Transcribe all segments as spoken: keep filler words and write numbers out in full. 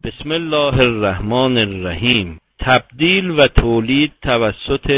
بسم الله الرحمن الرحیم. تبدیل و تولید توسط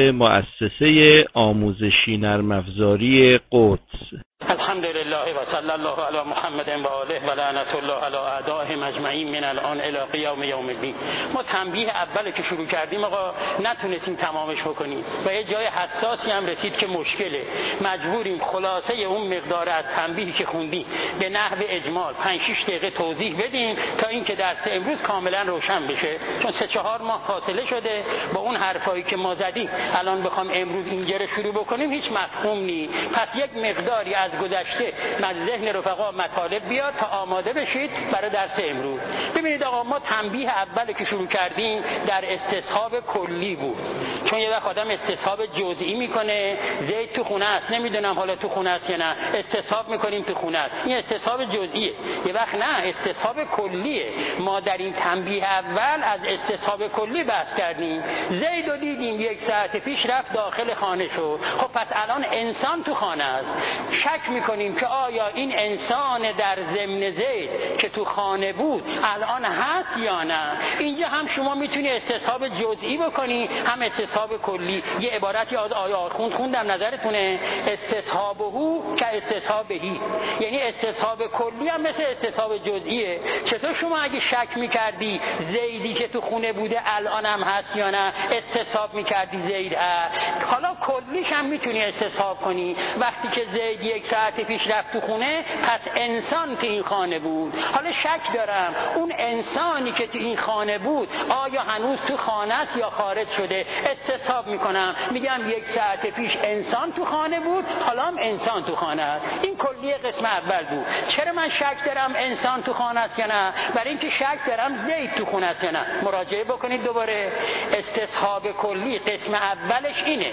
مؤسسه آموزشی نرم افزاری قدس. الحمد لله و صلی الله علی محمد و آله و لعنت الله علی اعدائهم اجمعین من الان الی قیام یوم الدین. ما تنبیه اولی که شروع کردیم آقا نتونستیم تمامش بکنیم و یه جای حساسی هم رسید که مشکله، مجبوریم خلاصه اون مقدار از تنبیهی که خوندیم به نحو اجمال پنج شش دقیقه توضیح بدیم تا اینکه درس امروز کاملا روشن بشه، چون سه چهار ماه فاصله شده با اون حرفایی که ما زدیم. الان بخوام امروز اینجا رو شروع بکنیم هیچ مفهوم نیست. پس یک مقداری از گذشته از ذهن رفقا مطالب بیاد تا آماده بشید برای درس امروز. ببینید آقا، ما تنبیه اولی که شروع کردیم در استصحاب کلی بود، چون یه وقت آدم استصحاب جزئی میکنه، زید تو خونه است، نمیدونم حالا تو خونه است یا نه، استصحاب میکنیم تو خونه است، این استصحاب جزئیه. یه وقت نه، استصحاب کلیه. ما در این تنبیه اول از استصحاب کلی بحث کردیم. زید رو دیدیم یک ساعت پیش رفت داخل خانه شد، خب پس الان انسان تو خانه است. شک میکنیم که آیا این انسان در ضمن زید که تو خانه بود الان هست یا نه. اینجا هم شما میتونی استصحاب جزئی بکنی هم استصحاب کلی. یه عبارتی از آیه آخوند خوندم، نظرتونه؟ استصحابه که استصحابهی، یعنی استصحاب کلی هم مثل استصحاب جزئیه. چطور شما اگه شک میکردی زیدی که تو خونه بوده الان هم هست یا نه استصحاب میکردی زید هست، حالا کلیش هم میتونی استصحاب کنی. وقتی که زید یک ساعت پیش رفت تو خونه پس انسان تو این خانه بود. حالا شک دارم اون انسانی که تو این خانه بود آیا هنوز تو خانه است یا خارج شده. استصحاب میکنم، میگم یک ساعت پیش انسان تو خانه بود، حالا هم انسان تو خانه است. این کلیه قسم اول بود. چرا من شک دارم انسان تو خانه است یا نه؟ برای اینکه شک دارم زید تو خونه است یا نه. مراجعه بکنید دوباره. استصحاب کلی قسم اولش اینه،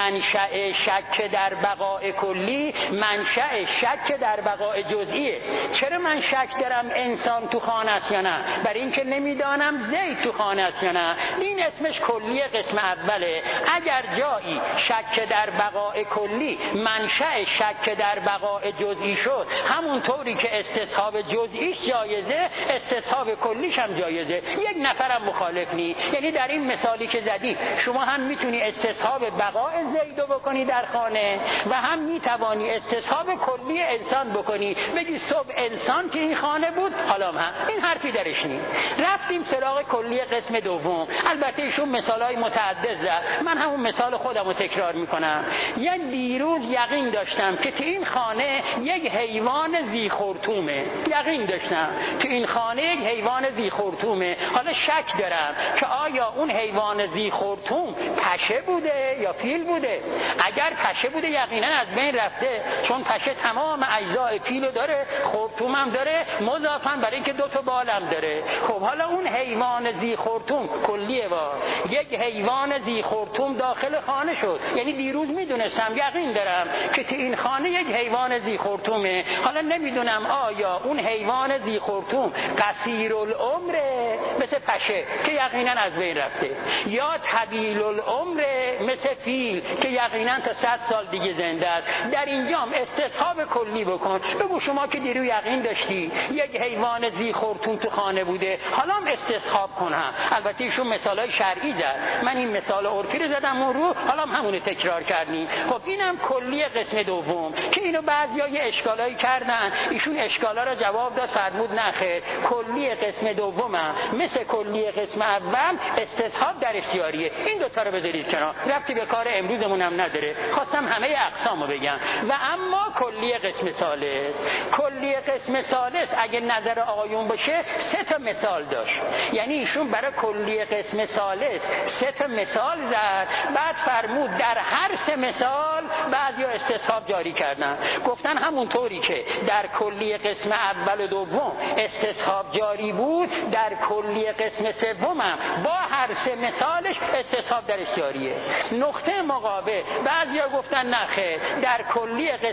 منشأ شک در بقاء کلی منشأ شک در بقاء جزئیه. چرا من شک دارم انسان تو خانه است یا نه؟ برای اینکه نمیدانم زید تو خانه است یا نه. این اسمش کلیه قسم اوله. اگر جایی شک در بقاء کلی منشأ شک در بقاء جزئی شد، همونطوری که استصحاب جزئیش جایزه استصحاب کلیش هم جایزه. یک نفرم مخالف نی. یعنی در این مثالی که زدی شما هم میتونی استصحاب بقاء زید رو بکنی در خانه و هم میتوانی استصحاب کلی انسان بکنی، بگی صبح انسان که این خانه بود حالا هم این حرفی درش نیست. رفتیم سراغ کلی قسم دوم. البته ایشون مثالای متعدد زد، من همون مثال خودم رو تکرار میکنم. یعنی دیروز یقین داشتم که تو این خانه یک حیوان ذی خرطومه، یقین داشتم تو این خانه یک حیوان ذی خرطومه. حالا شک دارم که آیا اون حیوان ذی خرطوم پشه بوده یا فیل بوده. اگر پشه بوده یقینا از بین رفته، چون پشه تمام اجزای فیلو داره، خرطوم هم داره، مضافاً برای اینکه دو تا بالم داره. خب حالا اون حیوان ذی خرطوم کلیه وا یک حیوان ذی خرطوم داخل خانه شد. یعنی دیروز میدونستم، یقین دارم که تو این خانه یک حیوان ذی خرطومه. حالا نمیدونم آیا اون حیوان ذی خرطوم قصیر العمره مثل پشه که یقینا از بین رفته، یا طویل العمره مثل فیل که یقینا تا صد سال دیگه زنده است. در اینجام استصحاب کلی بکن. بگو شما که دیرو یقین داشتی یک حیوان ذی خرطوم تو خانه بوده، حالا هم استصحاب کنم. البته ایشون مثالای شرعی زد، من این مثال عرفی رو زدم اون رو، حالا هم همونه تکرار کردیم. خب اینم کلی قسم دوم که اینو بعضیا یه اشکالایی کردن، ایشون اشکالا رو جواب داد، فرمود نخیر، کلی قسم دومم مثل کلی قسم اول استصحاب در اختیاریه. این دو تا رو بذارید کنار، ربطی به کار امروزمون هم نداره. خواستم همه اقسامو بگم. و اما کلی قسم ثالث، کلی قسم ثالث اگه نظر آقایون باشه سه تا مثال داشت. یعنی ایشون برای کلی قسم ثالث سه تا مثال زد، بعد فرمود در هر سه مثال بعضیا استصحاب جاری کردن. گفتن همونطوری که در کلی قسم اول و دوم استصحاب جاری بود، در کلی قسم سوم هم با هر سه مثالش استصحاب در اختیاریه. نقطه مقابل بعضیا گفتن نخیر، در کلی قسم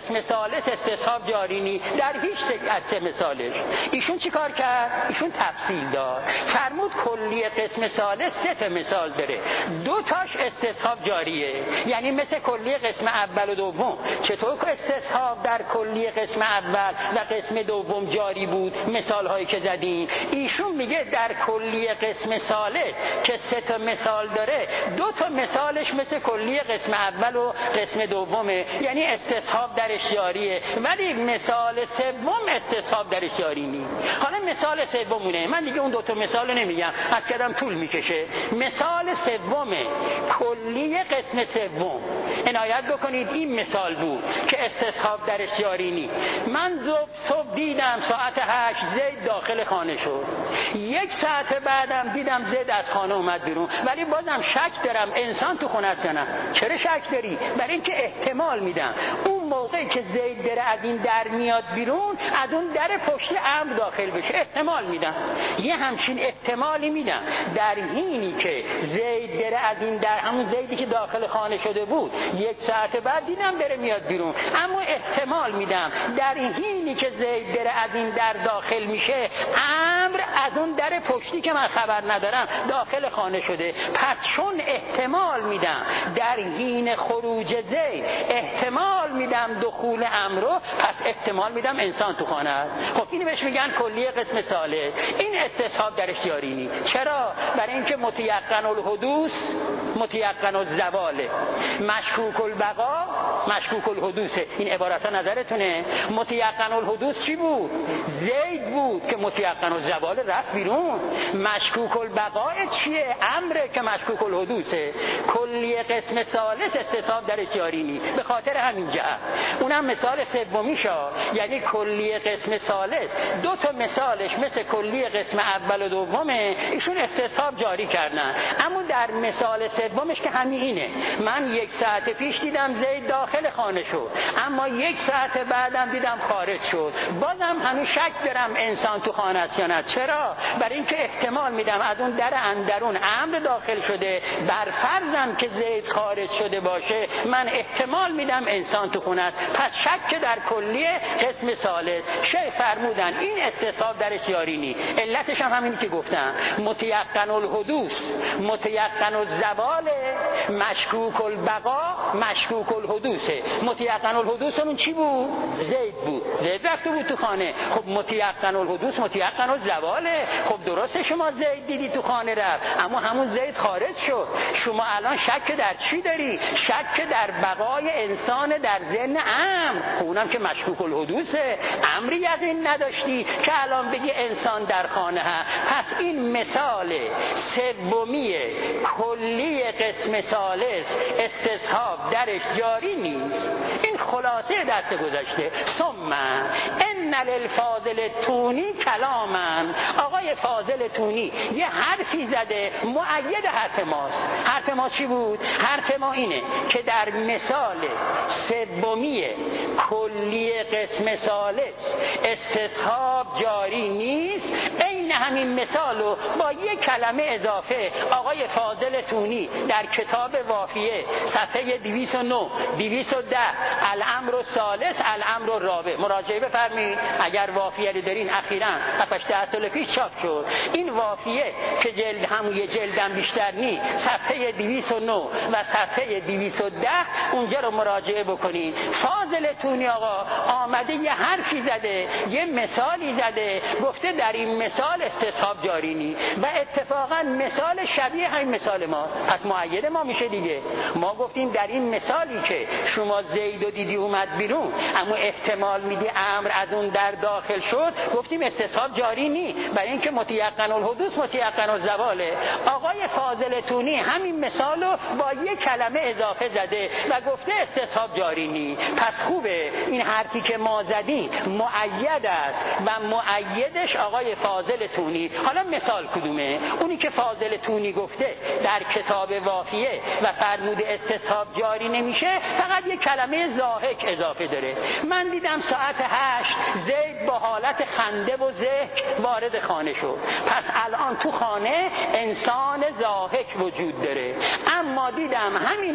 قسم ثالث استصحاب جاری نی در هیچ از سه مثالش. ایشون چی کار کرد؟ ایشون تفصیل داد، فرمود کلیه قسم ثالث سه تا مثال داره، دو تاش استصحاب جاریه، یعنی مثل کلیه قسم اول و دوم. چطور که استصحاب در کلیه قسم اول و قسم دوم جاری بود مثال هایی که زدیم، ایشون میگه در کلیه قسم ثالث که سه تا مثال داره، دو تا مثالش مثل کلیه قسم اول و قسم دومه، یعنی استصحاب درش جاریه، ولی مثال سوم استصحاب درش جاری نیست. حالا مثال سومونه، من دیگه اون دو تا مثال رو نمیگم، از کدام طول میکشه. مثال سوم کلیه قسم سوم، عنایت بکنید این مثال بود که استصحاب درش جاری نیست. من صبح دیدم ساعت هشت زید داخل خانه شد، یک ساعت بعدم دیدم زید از خانه اومد بیرون، ولی بازم شک دارم انسان تو خونه است یا نه. چرا شک داری؟ برای اینکه احتمال میدم اون موقعی که زید داره از این در میاد بیرون، از اون در پشت امر داخل بشه، احتمال میدم، یه همچین احتمالی میدم. در حینی که زید داره از این در، همون زیدی که داخل خانه شده بود، یک ساعت بعد دیدم داره میاد بیرون، اما احتمال میدم در حینی که زید داره از این در داخل میشه، امر از اون در پشتی که من خبر ندارم داخل خانه شده. پس چون احتمال میدم در حین خروج زید احتمال میدم دخول امر رو، پس احتمال میدم انسان تو خانه است. خب اینو بهش میگن کلیه قسم ثالث. این استصحاب درش جاری نیست. چرا؟ برای اینکه متیقن الحدوث متیقن الزوال، مشکوک البقا مشکوک الحدوث. این عبارت ها نظرتونه؟ متیقن الحدوث چی بود؟ زید بود که متیقن الزوال رفت بیرون. مشکوک البقا چیه؟ امره که مشکوک الحدوثه. کلیه قسم ثالث استصحاب درش جاری نیست. به خاطر همین جهت اونم مثال سومیشه، یعنی کلیه قسم ثالث دو تا مثالش مثل کلیه قسم اول و دومه، ایشون استصحاب جاری کردن. اما در مثال سومش که همین اینه، من یک ساعت پیش دیدم زید داخل خانه شد، اما یک ساعت بعدم دیدم خارج شد، بازم همین شک دارم انسان تو خانه است یا نه. چرا؟ برای اینکه احتمال میدم از اون در اندرون امر داخل شده، بر فرضم که زید خارج شده باشه، من احتمال میدم انسان تو خونه است. پس شک در کلیه قسم ثالث. شیخ فرمودن این استصحاب درش جاری نیست. علتش هم همینی که گفتم، متیقن الحدوث متیقن الزوال، مشکوک البقا مشکوک الحدوثه. متیقن الحدوث اون چی بود؟ زید بود، زید رفته بود تو خانه. خب متیقن الحدوث متیقن الزواله. خب درسته شما زید دیدی تو خانه رفت، اما همون زید خارج شد. شما الان شک در چی داری؟ شک در بقای انسان در ذهن امر. خب اونم که مشکوک الحدوثه، امری یقین نداشتی که الان بگی انسان در خانه هست. پس این مثال سومی کلی قسم ثالث استصحاب درش جاری نیست. این خلاصه دست گذشته. ثم ان للفاضل تونی کلامن، آقای فاضل تونی یه حرفی زده مؤید حرف ماست. حرف ما چی بود؟ حرف ما اینه که در مثال سومی کلی قسم ثالث استصحاب جاری نیست. این همین مثالو با یک کلمه اضافه آقای فاضل تونی در کتاب وافیه صفحه دویست و نه دویست و ده الامر الثالث الامر الرابع مراجعه بفرمایید. اگر وافیه رو دارین، اخیراً هفت ده سال پیش چاپ شد این وافیه که جلد همون یه جلدم بیشتر نی، صفحه دویست و نه و صفحه دویست و ده اونجا رو مراجعه بکنید. فاضل تونی آقا آمده یه حرفی زده، یه مثالی زده، گفته در این مثال استصحاب جاری نی و اتفاقا مثال شبیه همین مثال ما، پس مؤید ما میشه دیگه. ما گفتیم در این مثالی که شما زید و دیدی اومد بیرون، اما احتمال میدی امر از اون در داخل شد، گفتیم استصحاب جاری نی، برای اینکه متیقن الحدوث متیقن الزواله. آقای فاضل تونی همین مثالو با یک کلمه اضافه زده و گفته استصحاب جاری نی. پس خوبه این حرفی که ما زدیم مؤید است و مؤیدش آقای فاضل تونی. حالا مثال کدومه؟ اونی که فاضل تونی گفته در کتاب وافیه و فرموده استصحاب جاری نمیشه، فقط یک کلمه ضاحک اضافه داره. من دیدم ساعت هشت زید با حالت خنده و ضحک وارد خانه شد، پس الان تو خانه انسان ضاحک وجود داره. اما دیدم همین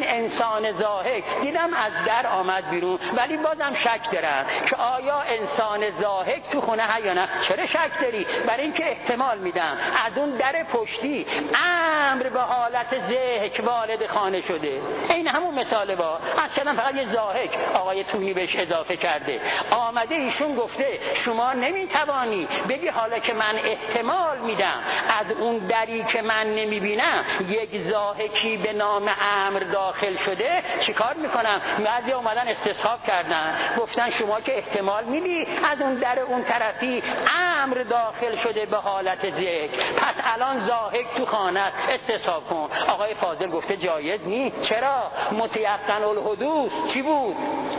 انسان زاهد دیدم از در آمد بیرون، ولی بازم شک دارم که آیا انسان زاهد تو خونه ها یا نه. چرا شک داری؟ برای اینکه احتمال میدم از اون در پشتی امر به حالت ضحک وارد خانه شده. این همون مثاله با از کلام فقط یه ضاحک آقای تونی بهش اضافه کرده. آمده ایشون گفته شما نمیتوانی بگی حالا که من احتمال میدم از اون دری که من نمیبینم یک ضاحکی به نام امر داخل شده، چیکار میکنم؟ بعضی اومدن استصحاب کردن، گفتن شما که احتمال میدی از اون در اون طرفی امر داخل شده به حالت ضحک، پس الان ضاحک تو خانه استصحاب کن. آقای فاضل گفته جایز نیست. چرا؟ متیقن الحدوث چی بود؟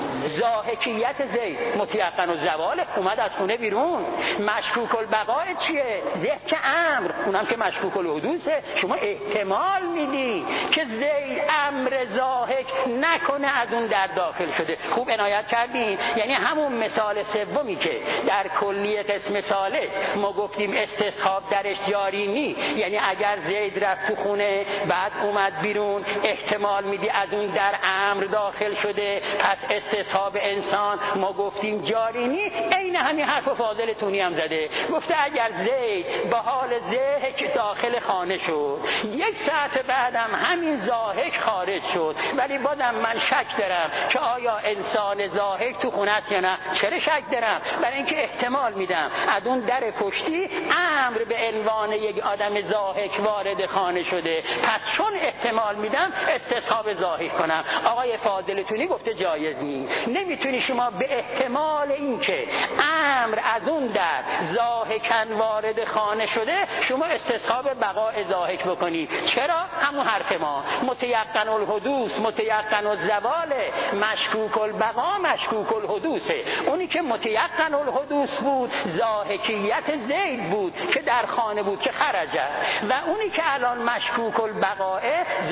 ضاحکیت زید متیقن الزوال، اومد از خونه بیرون. مشکوک البقاء چیه؟ ضحک امر، اونم که مشکوک الحدوثه. شما احتمال میدی که زید امر ضاحک نکنه از اون در داخل شده. خوب عنایت کردین. یعنی همون مثال سومی که در کلی قسم ثالث ما گفتیم استصحاب درش جاری نی، یعنی اگر زید رفت تو خونه بعد اومد بیرون احتمال میدی از اون در امر داخل شده، پس استصحاب انسان ما گفتیم جاری نی. عین همین حرف فاضل تونی هم زده، گفته اگر زید به حال ضحک داخل خانه شد، یک ساعت بعدم همین ضاحک خارج شد، ولی بازم من شک دارم که آیا انسان ضاحک تو خونه است یا نه. چرا شک دارم؟ برای اینکه احتمال میدم از اون در پشتی امر به عنوان یک آدم ضاحک وارد خانه شده، پس چون احتمال میدم استصحاب ضاحک کنم. آقای فاضل تونی گفته جایز نیست. نمیتونی شما به احتمال اینکه امر از اون در ضاحکن وارد خانه شده شما استصحاب بقاء ضاحک بکنی. چرا؟ همون حرف ما متیقن الحدوث متیقن الزوال، مشکوک البقاء مشکوک الحدوثه. اونی که متیقن الحدوث بود ضاحکیت زید بود که در خانه بود که خرجه، و اونی که الان مشکوک البقاء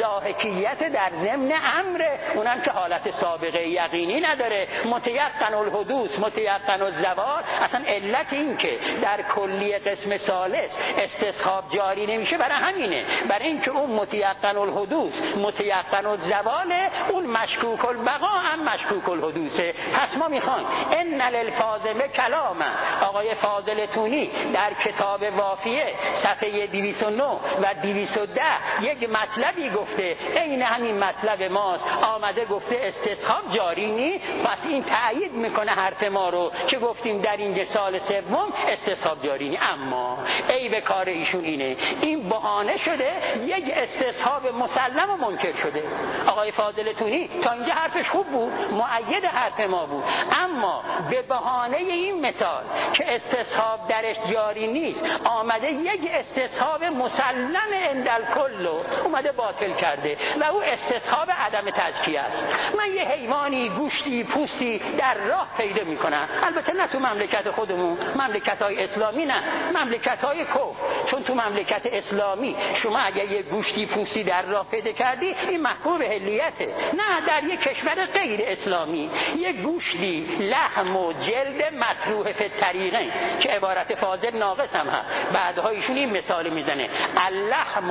ضاحکیت در ضمن امره، اونم که حالت سابقه یقینی نداره. متیقن الحدوث متیقن الزوال. اصلا علت این که در کلی قسم ثالث استصحاب جاری نمیشه برای همینه، برای اینکه اون متیقن الحدوث متیقن الزوال، اون مشکوک البقاء هم مشکوک الحدوثه. پس ما میخوایم ان للفاضل کلاما، آقای فاضل تونی در کتاب وافیه صفحه دویست و نه و دویست و ده یک مطلبی گفته، عین همین مطلب ماست. آمده گفته استصحاب جاری نی، پس این تأیید میکنه حرف ما رو که گفتیم در این سال سوم استصحاب جاری نی. اما عیب کار ایشون اینه، این بهانه شده یک استصحاب مسلم و منکر شده. آقای فاضل تونی تا اینجا حرفش خوب بود، مؤید حرف ما بود، اما به بهانه این مثال که استصحاب درش جاری نیست آمده یک استصحاب مسلم اندل کلو اومده باطل کرده و او استصحاب عدم تزکیه است. من یه حیوانی گوشتی پوستی در راه پیدا میکنم، البته نه تو مملکت خودمون، مملکت‌های اسلامی نه، مملکت‌های کفر، چون تو مملکت اسلامی شما اگر یه گوشتی پوستی در راه پیدا کردی این محکوم به حلیته. نه، در یک کشور غیر اسلامی یه گوشتی لحم و جلد مطروح فی الطریقین که عبارت فاضل ناقص هم هست، بعدها ایشون این مثال میزنه اللحم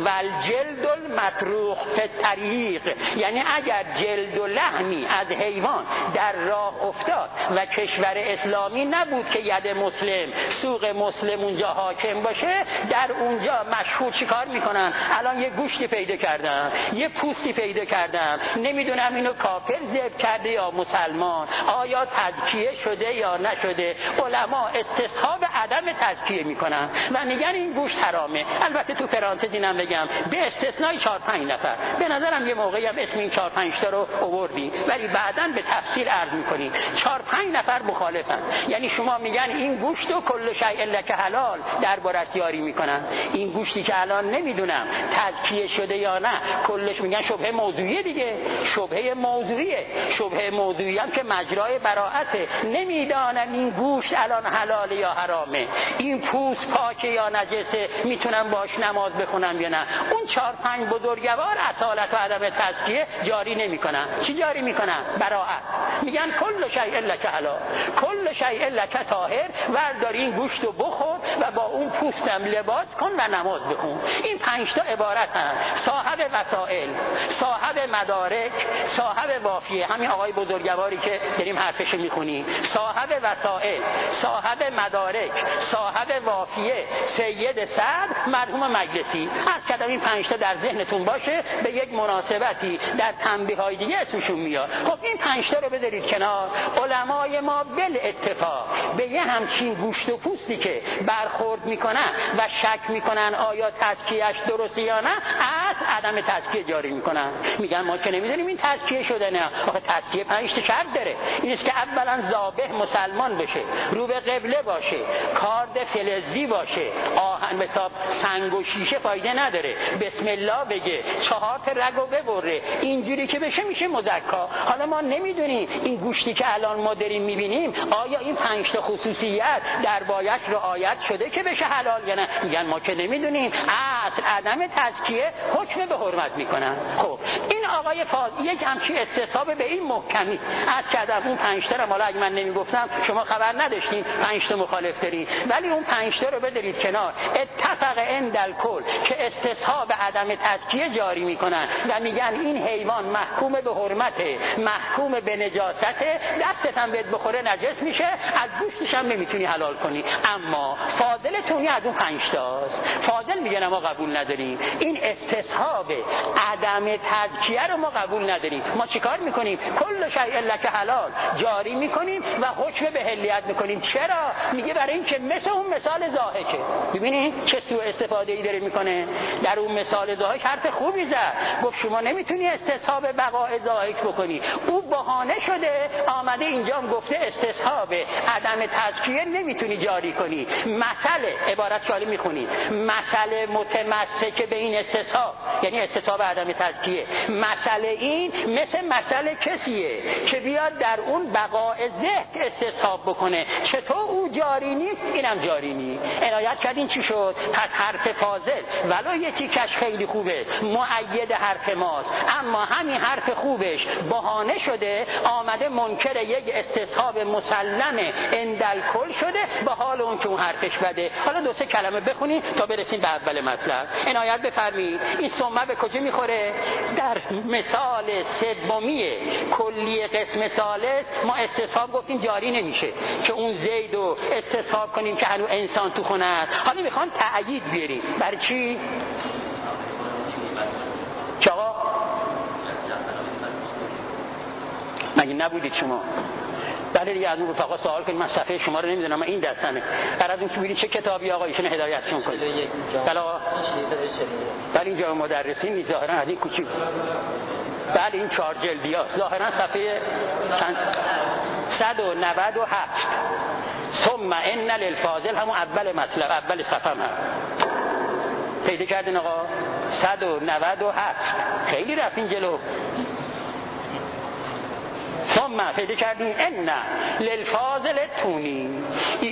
والجلد المطروح فی الطریق، یعنی اگر جلد و لحمی از حیوان در راه افتاد و کشور اسلامی نبود که ید مسلم سوق مسلم اونجا حاکم باشه، در اونجا مشهور چیکار میکنن؟ الان یه گوشتی پیدا کردم، یه پوستی پیدا کردم، نمیدونم اینو کافر ذبح کرده یا مسلمان، آیا تزکیه شده یا نشده. علما استصحاب عدم تزکیه میکنن و میگن این گوشت حرامه. البته تو پرانتز اینم بگم به استثنای چهار پنج نفر، به نظرم یه موقعی هم اسم این چهار پنج تا رو آوردی ولی بعداً به تفصیل عرض میکنیم. چهار پنج نفر مخالفن، یعنی شما میگن این گوشت و کل شیء لک حلال دربارش یاری میکنن. این گوشتی که الان نمیدونم تزکیه شده یا نه، کلش میگن شبهه موضوعیه دیگه، شبهه موضوعیه. شبهه موضوعی هم که مجرای براءته، نمیدانم این گوشت الان حلاله یا حرامه. کلامه، این پوست پاکه یا نجسه، میتونم باش نماز بخونم یا نه. اون چهار پنج بزرگوار اصالت و عدم تزکیه جاری نمیکنن. چی جاری میکنن؟ براءت. میگن کل شیء لک حلال، کل شیء لک طاهر، وردار این گوشت رو بخور و با اون پوستم لباس کن و نماز بخون. این پنج تا عبارت هست: صاحب وسائل، صاحب مدارک، صاحب وافیه، همین آقای بزرگواری که داریم حرفش میخونیم، صاحب وسائل، صاحب مدارک، صاحب وافیه، سید سعد، مرحوم مجلسی. از کدام این پنج تا در ذهنتون باشه، به یک مناسبتی در تنبیه‌های دیگه اسمشون میاد. خب این پنج تا رو بذارید کنار. علمای ما بل اتفاق به یه همچین گوشت و پوستی که برخورد میکنن و شک میکنن آیا تزکیه‌اش درسته یا نه، از عدم تزکیه جاری میکنن. میگن ما که نمیدونیم این تزکیه شده. نه، آخه تزکیه پنج تا شرط داره. این است که اولا ذابح مسلمان بشه، رو به قبله باشه، کارد فلزی باشه، آهن مثلا سنگ و شیشه فایده نداره، بسم الله بگه، چهار تا رگو ببره. اینجوری که بشه میشه مزکا. حالا ما نمیدونیم این گوشتی که الان ما داریم میبینیم آیا این پنج تا خصوصیت در بایش رعایت شده که بشه حلال یا نه. میگن ما که نمیدونیم. اصل عدم تزکیه حکم به حرمت میکنن. خب این آقای فاضل یک همچین استصحاب به این محکمی از کدام اون پنج تا رو، اگه من نمیگفتم شما خبر نداشتین پنج تا مخالف دارین، ولی اون پنج تا رو بذارید کنار. اتفق عند الکل که استصحاب عدم تزکیه جاری میکنن و میگن این حیوان محکوم به حرمته، محکوم به نجاسته، دستت هم بهت بخوره نجس میشه، از گوشتش هم نمیتونی حلال کنی. اما فاضل تونی از اون پنج تاست. فاضل میگن ما قبول نداریم این استصحاب عدم تزکیه رو، ما قبول نداریم. ما چیکار میکنیم؟ کل شیء لک حلال جاری میکنیم و حکم به حلیت میکنیم. چرا؟ میگه برای این که مثل اون مثال ضاحکه. ببینید چه سوء استفاده ای داره میکنه. در اون مثال ضاحک حرف خوبی زد، گفت شما نمیتونی استصحاب بقاء ضاحک بکنی. او بهانه شده آمده اینجا هم گفته استصحاب عدم تزکیه نمیتونی جاری کنی. مسئله عبارت شالی میخونید، مسئله متمسک به این استصحاب یعنی استصحاب عدم تزکیه، مسئله این مثل مسئله کسیه که بیاد در اون بقاء ذهن استصحاب بکنه. چطور او جاری نیست اینم جاری نیست. عنایت کردین چی شد؟ پس حرف فاضل ولو یکی کش خیلی خوبه، مؤید حرف ماست، اما همین حرف خوبش بهانه شده آمده منکر یک استصحاب مسلمه اندل کل شده، به حال اون که اون حرفش بده. حالا دو سه کلمه بخونیم تا برسیم به اول مطلب. عنایت بفرمایید. این ثمه به کجا میخوره؟ در مثال سومی کلی قسم ثالث ما استصحاب گفتیم جاری نمیشه که اون زید رو استصحاب کنیم که هنوز انسان تو خونه است. حالا میخوان تأیید بیاریم. برای چی؟ چه آقا؟ مگه نبودید شما؟ بله دیگه، از اون رفقا سوال کنید. من صفحه شما رو نمیدونم، من این دستمه. بعد از اون که ببینید چه کتابی آقا ایشون هدایتشون کنید. بله آقا. بله اینجا مدرسین نیست ظاهرا از این کوچیک. بله این چهار جلدی هاست. ظاهرا صفحه چند؟ صد و نود و هفت. ثم ان للفاضل همون اول مطلب، اول صفحه هم پیدا کردین آقا؟ صد و نود و هفت. خیلی رفتین جلو. ثم پیدا کردین ان للفاضل تونی.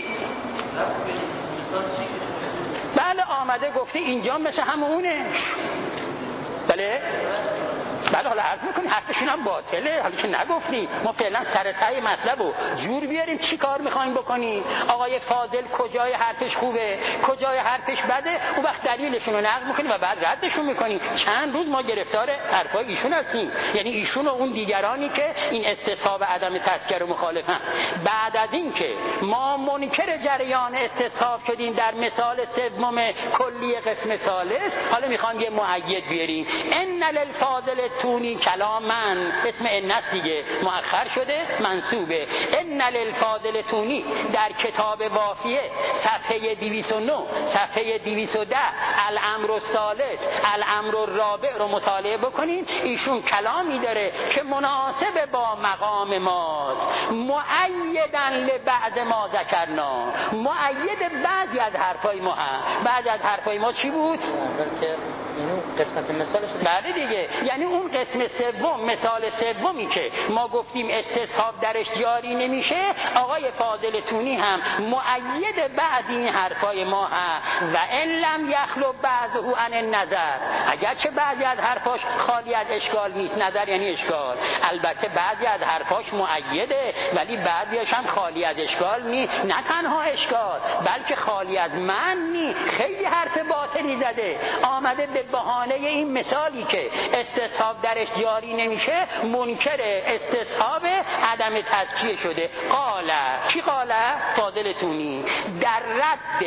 بله آمده گفته اینجا مثل همونه. بله بله حالا عرض میکنی حرفشون هم باطله. حالا که نگفتیم ما فعلا سر ته مطلب رو جور بیاریم چی کار میخوایم بکنیم. آقای فاضل کجای حرفش خوبه کجای حرفش بده، اون وقت دلیلشون رو نقل میکنیم و بعد ردشون میکنیم. چند روز ما گرفتار حرفای ایشون هستیم، یعنی ایشون و اون دیگرانی که این استصحاب عدم تذکر و مخالفن. بعد از این که ما منکر جریان استصحاب شدیم در مثال سوم کلی قسم ثالث، حالا میخوام یه مؤید بیاریم. ان للفاضل تونی کلام من، اسم انس دیگه مؤخر شده منصوبه. ان للفاضل تونی در کتاب وافیه صفحه دویست و نه صفحه دویست و ده الامر الثالث الامر الرابع رو مطالعه بکنین. ایشون کلامی داره که مناسب با مقام ماست. مؤیدن لبعض ما ذکرنا، مؤید بعضی از حرفای ما هم. بعضی از حرفای ما چی بود؟ اینو قسمت مثالش. بله دیگه، یعنی اون قسم سوم، مثال سومی که ما گفتیم استصحاب درش جاری نمیشه، آقای فاضل تونی هم مؤید بعد این حرفای ما هم و ان لم یخلو بعضه عن النظر، اگرچه بعضی از حرفاش خالی از اشکال نیست، نظر یعنی اشکال، البته بعضی از حرفاش مؤیده ولی بعضیش هم خالی از اشکال نیست، نه تنها اشکال بلکه خالی از معنی، خیلی حرف باطلی زده، آمده به بهانه این مثالی که استصحاب درش جاری نمیشه منکر استصحاب عدم تزکیه شده. قاله، کی قاله؟ فاضل تونی در رد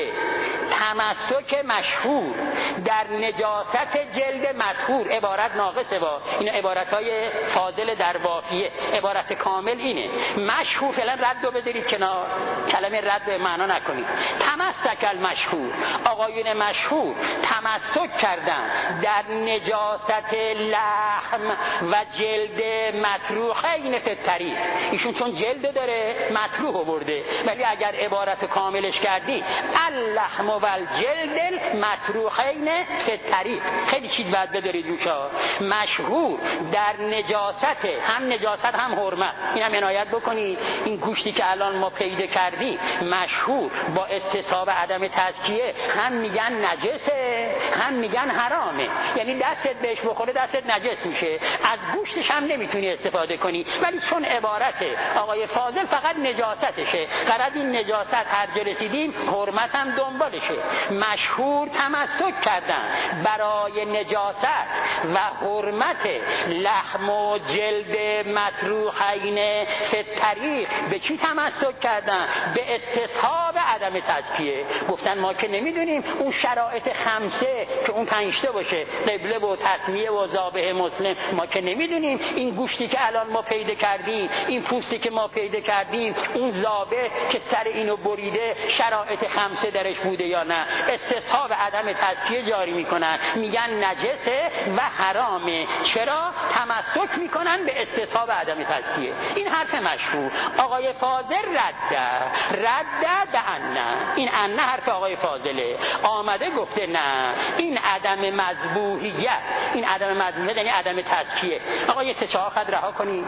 تمسک مشهور در نجاست جلد مطهور، عبارت ناقصه با این عبارتهای فاضل در وافیه، عبارت کامل اینه. مشهور فعلا رد رو بذارید کنار، کلمه رد به معنا نکنید. تمسک المشهور، آقایون مشهور تمسک کردن در نجاست لحم و جلد مطروحین فی الطریق، ایشون چون جلد داره مطروح برده، ولی اگر عبارت کاملش کردی اللحم و الجلد مطروحین فی الطریق، خیلی چیز باید بدارید روشا. مشهور در نجاست، هم نجاست هم حرمت، این هم عنایت بکنید. این گوشتی که الان ما پیدا کردیم مشهور با استصحاب عدم تزکیه، هم میگن نجسه هم میگن حرامه، یعنی دستت بهش بخوره دستت نجس میشه، از گوشتش هم نمیتونی استفاده کنی، ولی چون عبارت آقای فاضل فقط نجاستشه، قرار این نجاست هر جا رسیدیم حرمت هم دنبالشه. مشهور تمسک کردن برای نجاست و حرمت لحم و جلد مطروحین فی الطریق، به چی تمسک کردن؟ به استصحاب عدم تزکیه. گفتن ما که نمیدونیم اون شرایط خمسه که اون پنجته باشه، قبله و تسمیه و ذابح مسلم، ما که نمیدونیم این گوشتی که الان ما پیدا کردیم، این پوستی که ما پیدا کردیم، اون ذابح که سر اینو بریده شرایط خمسه درش بوده یا نه. استصحاب عدم تزکیه جاری میکنن، میگن نجسه و حرامه. چرا؟ تمسک میکنن به استصحاب عدم تزکیه. این حرف مشهور. آقای فاضل رد رد به انه، این انه حرف آقای فاضله، آمده گفته نه، این عدم مذبوحیت، این عدم مذبوحیت یعنی عدم تزکیه. آقا یه سه چهار خط رها کنید.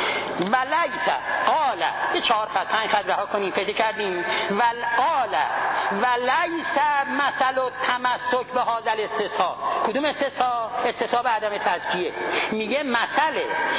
ولیس قال، یه چهار خط پنج خط رها کنید، پیدا کردیم. ول قال ولیس مثل تمسک به هذا الاستصحاب. کدوم استصحاب؟ استصحاب عدم تزکیه. میگه مثل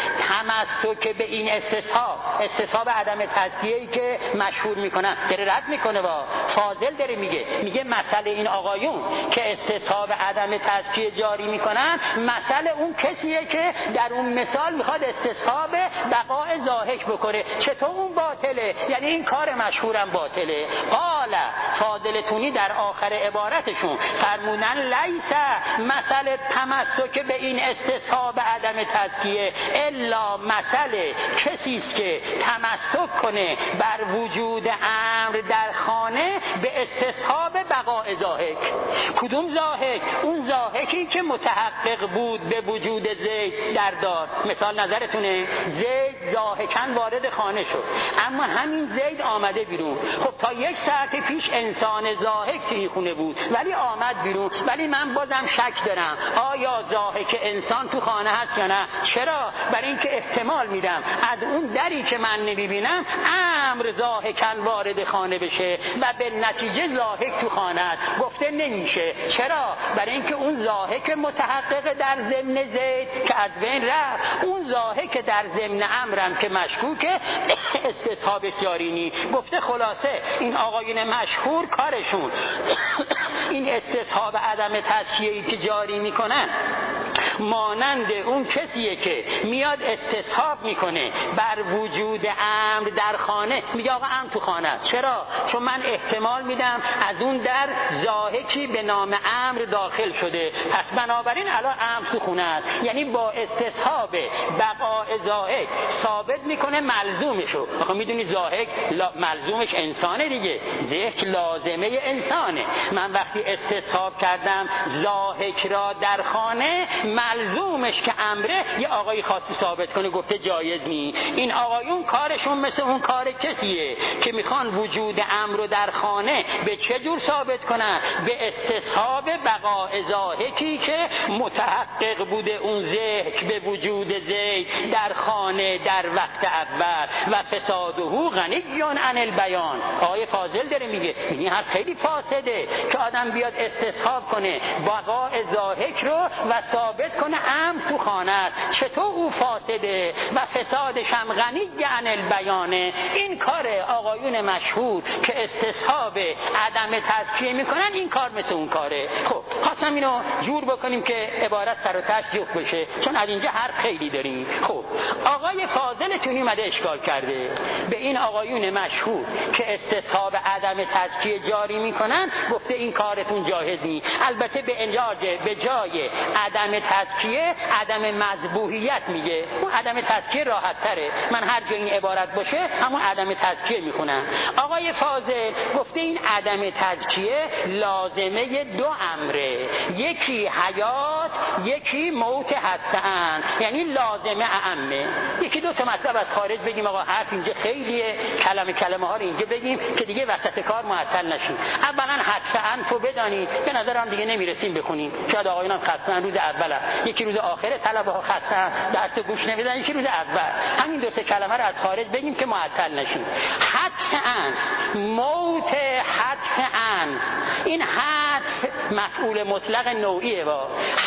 تمسک به این استصحاب، استصحاب عدم تزکیه‌ای که مشهور میکنن، داره رد میکنه با فاضل، داره میگه میگه مثل این آقایون که استصحاب عدم تزکیه جاری میکنن، مثل اون کسیه که در اون مثال میخواد استصحاب بقاء ضاحک بکنه. چطور اون باطله؟ یعنی این کار مشهورم باطله. قال فاضل تونی در آخر عبارتشون فرمودن لیس مثل تمسک به این استصحاب عدم تزکیه الا مثل کسی است که تمسک کنه بر وجود امر در خانه به استصحاب بقاء ضاحک. کدوم ضاحک؟ اون ضاحکی که متحقق بود به وجود زید در دار. مثال نظرتونه زید ضاحکاً وارد خانه شد، اما همین زید آمده بیرون. خب تا یک ساعت پیش انسان ضاحک توی خونه بود ولی آمد بیرون، ولی من بازم شک دارم آیا ضاحک انسان تو خانه هست یا نه. چرا؟ برای اینکه احتمال میدم از اون دری که من نمیبینم امر ضاحکاً وارد خانه بشه و به نتیجه ضاحک تو خانه است. گفته نمیشه. چرا؟ برای اینکه اون ضاحک متحقق در ضمن زید که از بین رفت، اون ضاحک در ضمن امرم که مشکوکه استصحاب جاری نی. گفته خلاصه این آقایون مشهور کارشون این استصحاب عدم تزکیه‌ای که جاری میکنن مانند اون کسیه که میاد استصحاب میکنه بر وجود امر در خانه، میگه آقا امر تو خانه است. چرا؟ چون من احتمال میدم از اون در ضاحکی به نام امر داخل شده، پس بنابراین الان امر تو خونه است. یعنی با استصحاب بقاء ضاحک ثابت میکنه ملزومشو. آخه میدونی ضاحک ملزومش انسانه دیگه، ذهن لازمه انسانه. من وقتی استصحاب کردم ضاحک را در خانه، ملزومش که امره یه آقای خاصی ثابت کنه گفته جایز نی. این آقایون کارشون مثل اون کار کسیه که میخوان وجود امر رو در خانه به چه جور ثابت کنن؟ به استصحاب بقاء ضاحکی که متحقق بوده اون ضحک به وجود زید در خانه در وقت اول و فساده غنی عن البیان. آقای فاضل داره میگه این حرف خیلی فاسده که آدم بیاد استصحاب کنه بقاء ضاحک رو و ثابت کنه امر تو خانه است. چطور او فاسده و فسادش هم غنی عن البیانه؟ این کار آقایون مشهور که استصحاب عدم تزکیه میکنن، این کار مثل اون کاره. خب خواستم اینو جور بکنیم که عبارت سر و تهش جفت بشه، چون از اینجا حرف خیلی داریم. خب آقای فاضل تونی اومده اشکال کرده به این آقایون مشهور که استصحاب عدم تزکیه جاری میکنن، گفته این کارتون جایز نیست. البته به انجاج به جای عدم تزکیه عدم مذبوحیت میگه. اون عدم تزکیه راحت تره، من هر جا این عبارت باشه همون عدم تزکیه میخونم. آقای فاضل گفته این عدم تزکیه لازمه دو امره، یکی حیات یکی موت هستن، یعنی لازمه اعمه. یکی دو تا مطلب از خارج بگیم آقا حرف اینجا خیلیه، کلمه کلمه ها رو اینجا بگیم که دیگه وسط کار معطل نشیم. اولا حدسن تو بدانید، به نظرم دیگه نمیرسیم بخونیم، شاید آقایون هم خستن روز اولا، یکی روز آخره طلبه ها خستن درس گوش نمیدن، یکی روز اول. همین دو سه کلمه رو از خارج بگیم که معطل نشیم. حدسن موت حدسن، این حدس مفعول مطلق نوعیه با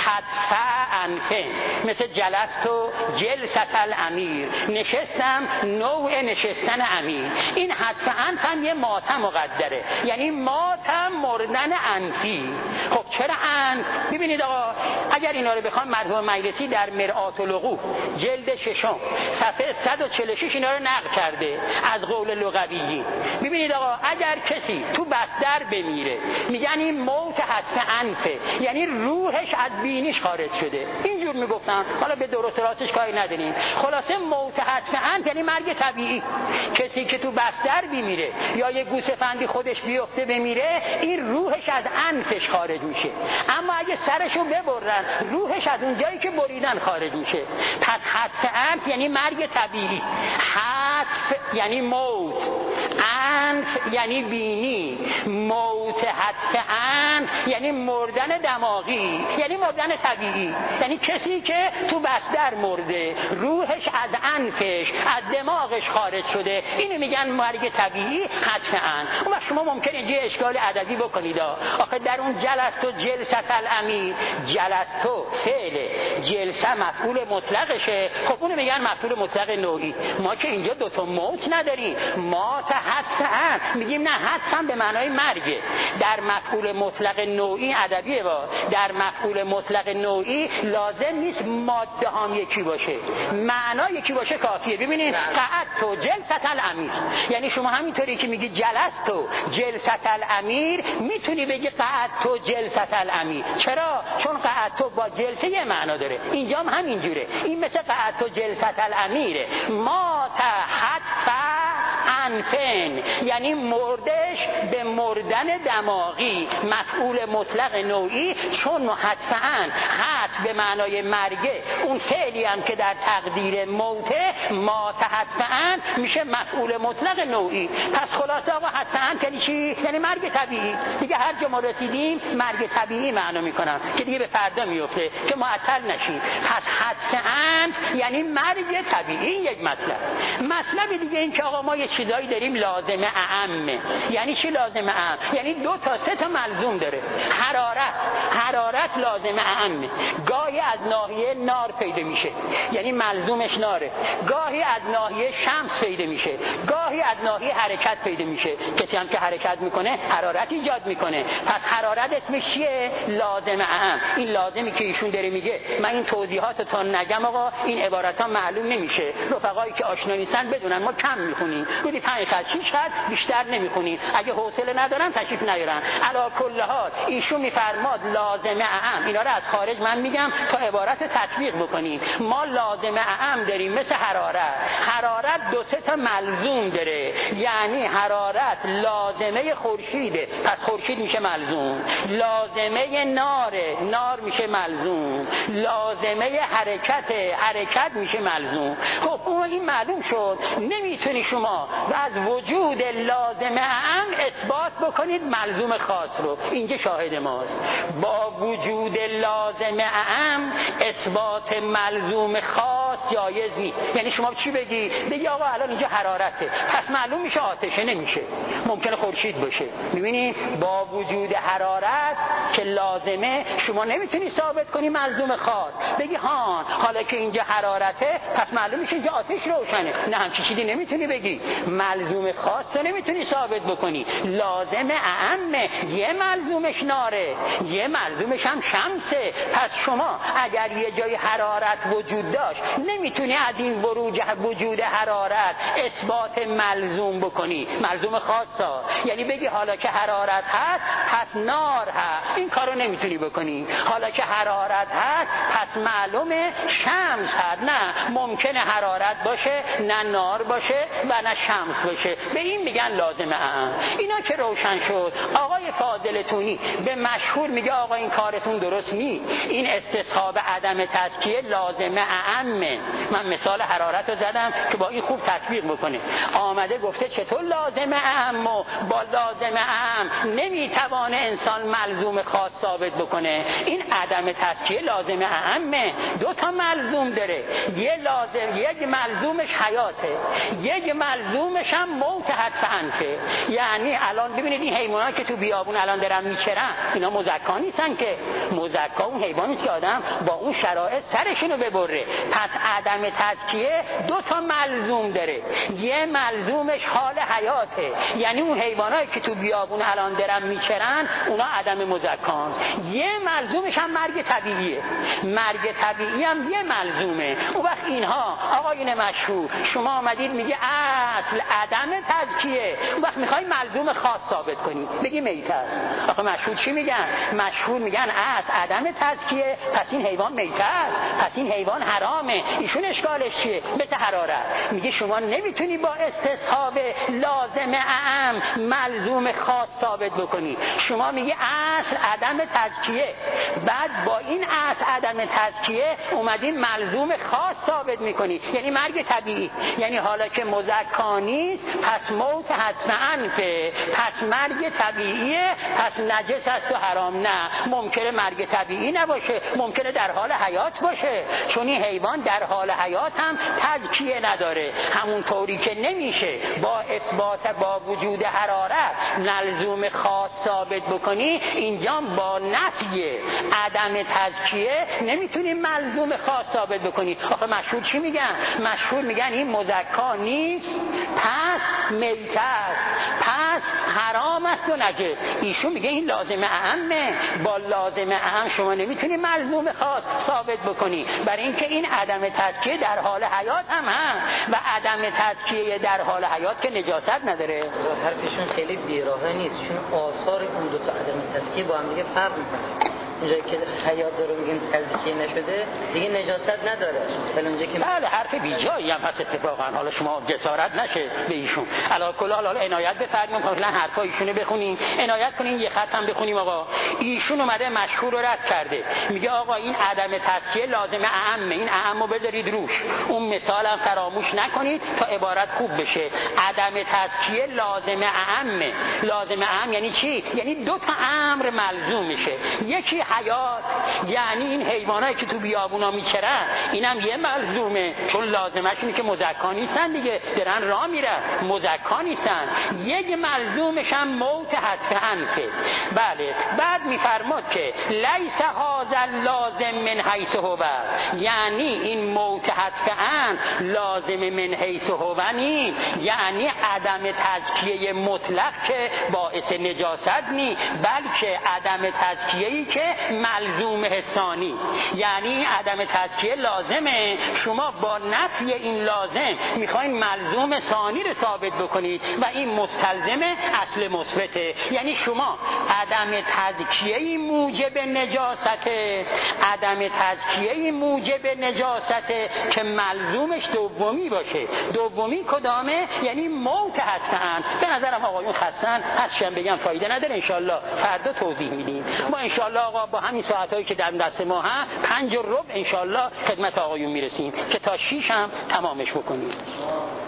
حدس انفه، مثل جلست و جلست الامیر، نشستم نوع نشستن امیر. این حدس انف هم یه ماتم مقدره، یعنی ماتم مردن انفی. خب چرا انف؟ ببینید آقا اگر اینا رو بخوام مرحوم مجلسی در مرآت الوقوف جلد ششم صفحه صد و چهل و شش اینا رو نقل کرده از قول لغویی. ببینید آقا اگر کسی تو بستر بمیره میگن این موت حدس انفه، یعنی روحش از بینیش خارج شده. اینجور میگفتن، حالا به درست راستش کاری نداریم. خلاصه موت حدس انف یعنی مرگ طبیعی. کسی که تو بستر بمیره یا یه گوسفندی خودش بیفته بمیره، این روحش از انفش خارج میشه. اما اگه سرشو ببرن روحش از اون جایی که بریدن خارج میشه. پس حدس انف یعنی مرگ طبیعی، حدس یعنی موت، انف یعنی بینی، موت حدس انف یعنی مردن دماغی، یعنی مردن طبیعی. یعنی کسی که تو بستر مرده روحش از انفش از دماغش خارج شده، اینو میگن مرگ طبیعی حدس انف. اما شما ممکنه یه اشکال عددی بکنید، آخه در اون جلست و جلست الامیر، جلست و فعل، جلسه مفعول مطلقشه، خب اونو میگن مفعول مطلق نوعی. ما که اینجا دوتا موت نداریم، ما تا حدس انف میگیم نه، حدس هم به معنای مرگه. در مفعول مطلق نوعی ادبیه با در مفعول مطلق نوعی لازم نیست ماده هم یکی باشه، معنا یکی باشه کافیه. ببینید قعدت و جلست الامیر، یعنی شما همینطوری که میگی جلست و جلست الامیر میتونی بگی قعدت و جلست الامیر. چرا؟ چون قعدت با جلسه یه معنا داره، اینجا هم همینجوره. این مثل قعدت و جلست الامیره. ما تحت انفن یعنی مردش به مردن دماغی، مفعول مطلق نوعی. چون حدسن حد به معنای مرگه، اون فعلی هم که در تقدیر موته ما تحدسن میشه مفعول مطلق نوعی. پس خلاصه آقا حدسن یعنی چی؟ یعنی مرگ طبیعی. دیگه هر جا ما رسیدیم مرگ طبیعی معنا میکنم که دیگه به فردا میفته که معطل نشیم. پس حدسن یعنی مرگ طبیعی. یک مطلب. مطلب دیگه این که آقا ما یه چیزایی داریم لازمه اعمه. یعنی چی لازمه اعم؟ یعنی دو تا سه تا ملزوم داره. حرارت، حرارت لازمه اعمه. گاهی از ناحیه نار پیدا میشه، یعنی ملزومش ناره. گاهی از ناحیه شمس پیدا میشه، گاهی از ناحیه حرکت پیدا میشه. کسی هم که حرکت میکنه حرارت ایجاد میکنه. پس حرارت اسمش چیه؟ لازمه اعم. این لازمی که ایشون داره میگه، من این توضیحات تا نگم آقا این عبارت ها معلوم نمیشه. رفقایی که آشنا نیستن بدونن ما کم میخونیم. ببینید پنج خط شش خط بیشتر نمیخونین، اگه حوصله ندارن تشریف نیارن. علی کل حال ایشون میفرماد لازمه اعم، اینا رو از خارج من میگم تا عبارت تطبیق بکنیم. ما لازمه اعم داریم مثل حرارت. حرارت دو سه تا ملزوم داره، یعنی حرارت لازمه خورشیده، پس خورشید میشه ملزوم. لازمه ناره، نار میشه ملزوم. لازمه حرکت، حرکت میشه ملزوم. خب اون این معلوم شد. نمیتونی شما از وجود لازمه اعم اثبات بکنید ملزوم خاص رو. اینجا شاهد ماست. با وجود لازمه اعم اثبات ملزوم خاص جایز نیست. یعنی شما چی بگی؟ بگی آقا الان اینجا حرارته، پس معلوم میشه آتشه نمیشه، ممکنه خورشید باشه. میبینی با وجود حرارت که لازمه شما نمیتونی ثابت کنی ملزوم خاص. بگی ها حالا که اینجا حرارته پس معلوم میشه اینجا آتش روشنه. نه همچین چیزی نمیتونی بگی. ملزوم خاص رو نمیتونی ثابت بکنی. لازم اعمه، یه ملزومش ناره، یه ملزومش هم شمسه. پس شما اگر یه جای حرارت وجود داشت نمیتونی از این وروج وجود حرارت اثبات ملزوم بکنی، ملزوم خاصا. یعنی بگی حالا که حرارت هست پس نار هست، این کارو نمیتونی بکنی. حالا که حرارت هست پس معلومه شمس هست. نه، ممکنه حرارت باشه نه نار باشه و نه شمس باشه. به این میگن لازمه اعم. اینا که روشن شد، آقای فاضلتونی به مشهور میگه آقا این کارتون درست نیست، این استصحاب عدم تزکیه لازمه اعمه. من مثال حرارت رو زدم که با این خوب تطبیق بکنه. آمده گفته چطور لازمه اعم و با لازمه اعم نمیتوانه انسان ملزوم خاص ثابت بکنه. این عدم تزکیه لازمه اعمه، دو تا ملزوم داره. یه لازم، یک ملزومش حیاته، یک ملزومش هم موت حتف انفه. یعنی الان ببینید این حیوانات که تو بیابون الان دارن میچرن، اینا مزکا نیستن که. مزکا اون حیوانی که آدم با اون شرایط سرشونو ببره. پس عدم تزکیه دو تا ملزوم داره. یه ملزومش حال حیاته، یعنی اون حیوانایی که تو بیابون الان دارن میچرن اونا عدم مزکان. یه ملزومش هم مرگ طبیعیه. مرگ طبیعی هم یه ملزومه. اون وقت اینها آقایون مشهور شما آمدید میگه اصل عدم تزکیه، اون وقت میخوای ملزوم خاص ثابت کنی بگی میت است. آخه مشهور چی میگن؟ مشهور میگن اصل عدم تزکیه، پس این حیوان میت است، پس این حیوان حرامه. ایشون اشکالش چیه؟ مثل حرارت میگه شما نمیتونی با استصحاب لازم اعم ملزوم خاص ثابت بکنی. شما میگه اصل عدم تزکیه، بعد با این اصل عدم تزکیه اومدین ملزوم خاص ثابت میکنی، یعنی مرگ طبیعی. یعنی حالا که مزکا نیست پس موت حتما انفه، پس مرگ طبیعیه، پس نجس است و حرام. نه، ممکنه مرگ طبیعی نباشه، ممکنه در حال حیات باشه، چون این حیوان در حال حیات هم تزکیه نداره. همون طوری که نمیشه با اثبات با وجود حرارت ملزوم خاص ثابت بکنی، اینجا با نفی عدم تزکیه نمیتونی ملزوم خاص ثابت بکنی. آخه مشهور چی میگن؟ مشهور میگن این مزکا نیست پس میت است، پس حرام است و نجس. ایشون میگه این لازمه اعمه، با لازمه اعم شما نمیتونی ملزوم خاص ثابت بکنی، برای اینکه این عدم تزکیه در حال حیات هم هست و عدم تزکیه در حال حیات که نجاست نداره. حرفشون خیلی بیراهه نیست، چون آثار اون دو تا عدم تزکیه با هم دیگه فرق میکنه. اونجایی که حیات داره میگیم تزکیه نشده دیگه نجاست نداره. اونجایی که بله حرف بیجایی هم هست اتفاقا. حالا شما جسارت نشه به ایشون. علاوه کل حالا عنایت بفرمایید مثلا حرفای ایشونو بخونین، عنایت کنین یه خط هم بخونیم. آقا ایشون اومده مشهور رو رد کرده، میگه آقا این عدم تزکیه لازمه اعمه، این اعمو بذارید روش، اون مثال هم فراموش نکنید تا عبارت خوب بشه. عدم تزکیه لازمه اعمه. لازمه اعم یعنی چی؟ یعنی دو تا امر ملزوم میشه. یکی حیات، یعنی این حیوانایی که تو بیابونا میچرن اینم یه ملزومه، چون لازمش اینه که مزکا نیستن دیگه، دارن راه میرن مزکا نیستن. یک ملزومش هم موت حتف انفه. بله بعد میفرماد که لیس هذا لازم من حیث هو، یعنی این موت حتف انف لازم من حیث هو نی، یعنی عدم تزکیه مطلق که باعث نجاست نی، بلکه عدم تزکیه‌ای که ملزوم ثانی، یعنی عدم تزکیه لازمه، شما با نفی این لازم میخواین ملزوم ثانی رو ثابت بکنید و این مستلزم اصل مثبته. یعنی شما عدم تزکیه موجب نجاسته، عدم تزکیه موجب نجاسته که ملزومش دومی باشه. دومی کدامه؟ یعنی موت هستن. به نظرم آقایون خستن، هستشم بگم فایده نداره، انشالله فردا توضیح میدیم. ما انشالله آقا با همین ساعتایی که در دست ما هم پنج و ربع انشالله خدمت آقایون میرسیم که تا شیش هم تمامش بکنیم.